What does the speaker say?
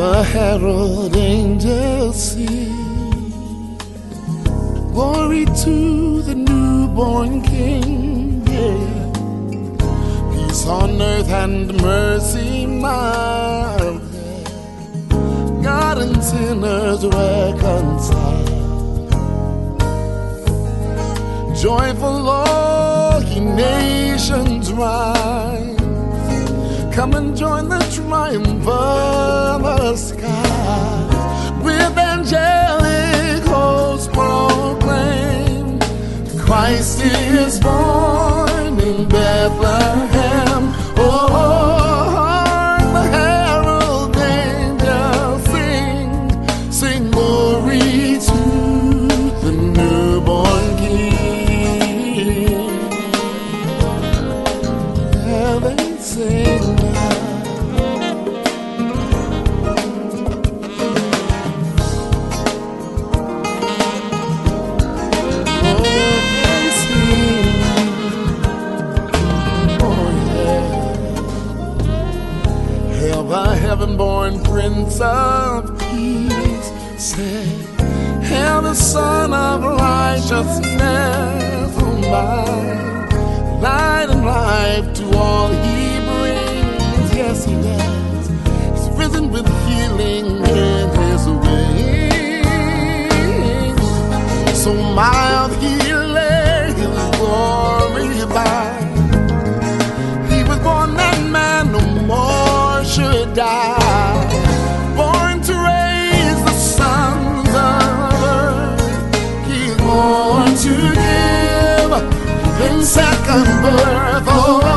the herald angels sing, glory to the newborn King, yeah. Peace on earth and mercy mild, yeah. God and sinners reconciled. Joyful all ye nations rise, come and join the triumph of the sky. With angelic hosts proclaim, Christ is born in Bethlehem. Oh, hark the herald angels sing, sing glory to the newborn King. Yeah, they sing. The heaven-born Prince of Peace said, hail the Son of Righteousness, oh my, light and life to all he brings. Yes, he does. He's risen with healing in his wings. So mild he lay his glory by. He was born that man no more should die, born to raise the sons of earth. He's born to give in second birth. Oh,